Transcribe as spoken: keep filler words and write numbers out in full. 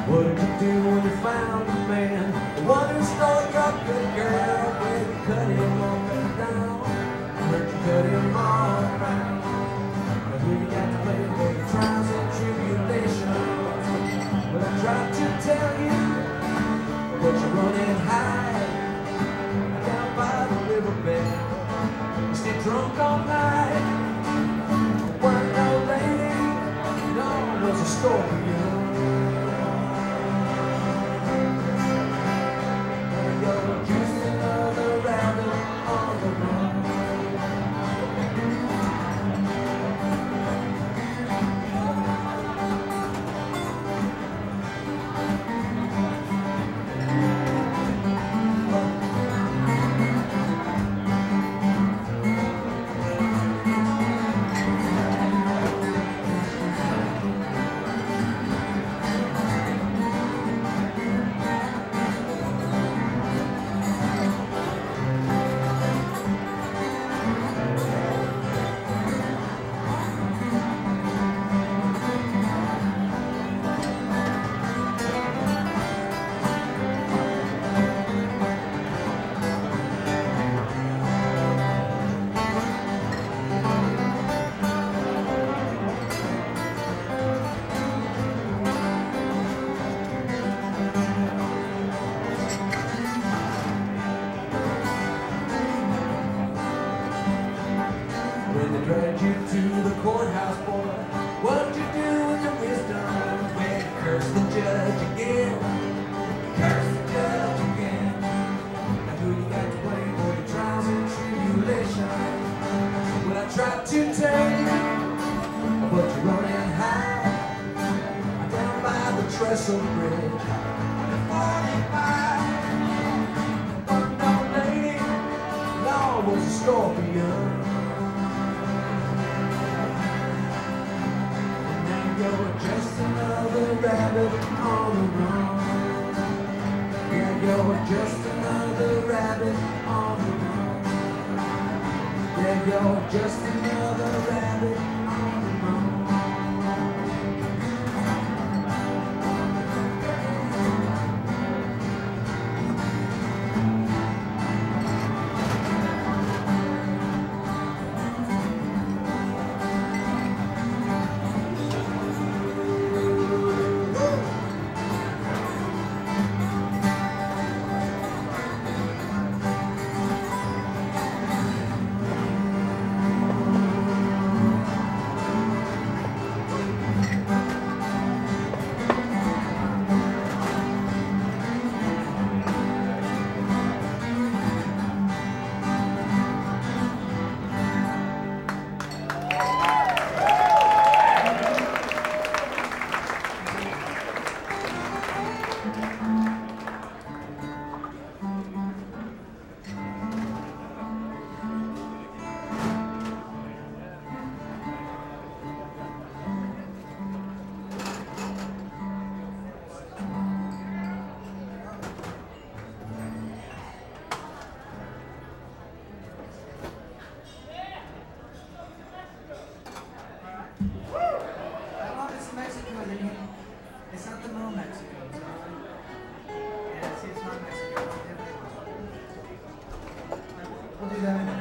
What did you do when you found the man? The one who stole your good girl. When you cut him up and down, I heard you cut him all around. But who you got to play for the trials and tribulations? Well, I tried to tell you, but you're running high down by the riverbed. You stay drunk all night. Weren't no lady, no, it was a scorpion. You're just another rabbit on the run. When they dragged you to the courthouse, boy, what'd you do with your wisdom? When you cursed the judge again, curse the judge again. Now who you got to blame for your trials and tribulations? Well, I tried to tell you, but you're running high down by the Trestle Bridge. forty-five, but no lady, law was a scorpion. You're just another rabbit on the run. Yeah, you're just another rabbit on the run. Yeah, you're just another rabbit on the run. It's not the Mo Mexico, it's not. Yeah, see, it's not Mexico, it's a different one. We'll do that in a